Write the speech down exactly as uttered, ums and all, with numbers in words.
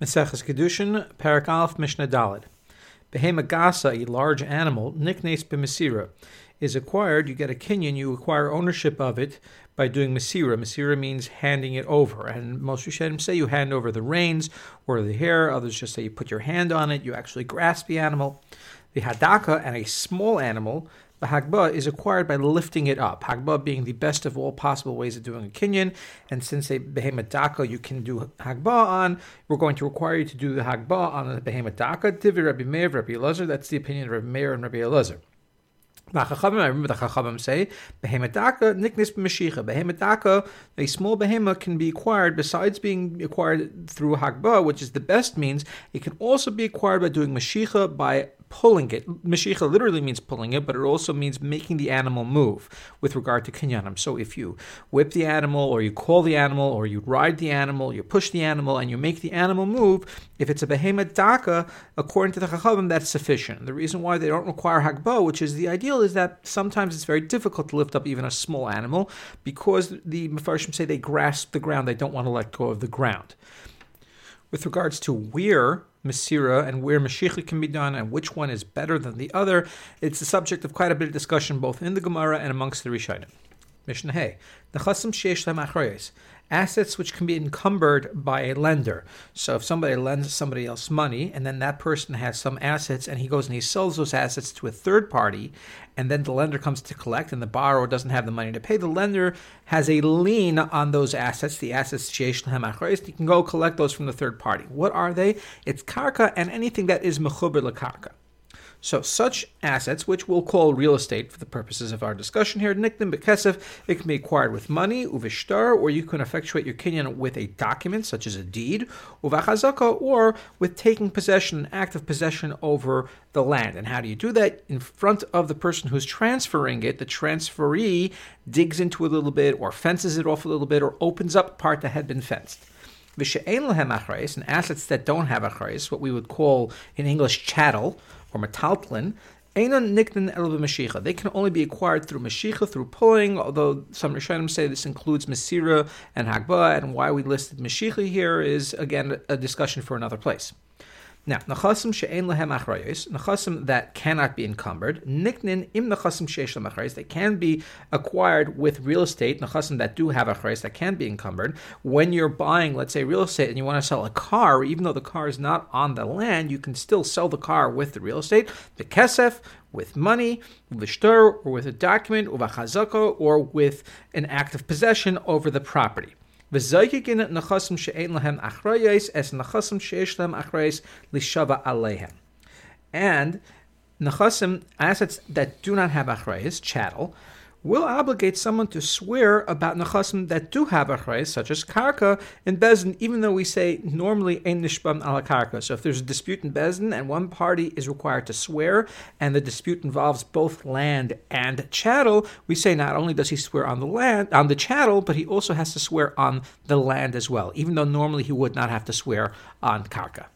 Maseches Kedushin, Parak Aleph, Mishnah Daled. Behema Gasa, a large animal, niknes b'Mesira, is acquired. You get a kinyan, you acquire ownership of it by doing Mesira. Mesira means handing it over. And most Rishonim say you hand over the reins or the hair. Others just say you put your hand on it. You actually grasp the animal. The Hadaka, and a small animal, the Hagbah, is acquired by lifting it up. Hagbah being the best of all possible ways of doing a kinyan. And since a behemoth daka you can do Hagbah on, we're going to require you to do the Hagbah on the behemoth daka. Divi Rabbi Meir, Rabbi Elazar. That's the opinion of Rabbi Meir and Rabbi Elazar. I remember the Chachamim say, behemoth daka niknis b'mashicha. Behemoth daka, a small behemoth, can be acquired besides being acquired through Hagbah, which is the best means. It can also be acquired by doing mashicha, by pulling it. Mashicha literally means pulling it, but it also means making the animal move with regard to kinyanim. So if you whip the animal, or you call the animal, or you ride the animal, you push the animal, and you make the animal move, if it's a behemoth daka, according to the Chachamim, that's sufficient. The reason why they don't require Hagbah, which is the ideal, is that sometimes it's very difficult to lift up even a small animal because the Mefarshim say they grasp the ground, they don't want to let go of the ground. With regards to where Mesira and where Mashiach can be done and which one is better than the other, it's the subject of quite a bit of discussion both in the Gemara and amongst the Rishonim. Mishnah Hey, Nechasim sheish lehem achrayos, assets which can be encumbered by a lender. So if somebody lends somebody else money and then that person has some assets and he goes and he sells those assets to a third party, and then the lender comes to collect and the borrower doesn't have the money to pay, the lender has a lien on those assets, the assets sheish lehem achrayos. He can go collect those from the third party. What are they? It's karka and anything that is mechuber lekarka. So such assets, which we'll call real estate for the purposes of our discussion here, niknim bekesef, it can be acquired with money, uvishtar, or you can effectuate your kinyan with a document, such as a deed, uvachazaka, or with taking possession, an act of possession over the land. And how do you do that? In front of the person who's transferring it, the transferee digs into it a little bit, or fences it off a little bit, or opens up a part that had been fenced. V'she'ein lehem achrayos, and assets that don't have achrayos, what we would call in English chattel, or metaltlin, einon niknin el b'mashicha. They can only be acquired through mashicha, through pulling, although some Rishonim say this includes Mesira and Hagbah, and why we listed mashicha here is, again, a discussion for another place. Now, nechasim she'ein lehem achrayos, nechasim that cannot be encumbered, niknin im nechasim she'esh lehem achrayos, they can be acquired with real estate, nechasim that do have achrayos, that can be encumbered. When you're buying, let's say, real estate, and you want to sell a car, even though the car is not on the land, you can still sell the car with the real estate, the kesef, with money, v'shtar, or with a document, or v'chazaka, or with an act of possession over the property. And nechasim, assets that do not have achrayos, chattel, will obligate someone to swear about nechasim that do have achrayos, such as karka in Bezdin, even though we say normally ein nishbam ala karka. So if there's a dispute in Bezdin and one party is required to swear, and the dispute involves both land and chattel, we say not only does he swear on the land, on the chattel, but he also has to swear on the land as well, even though normally he would not have to swear on karka.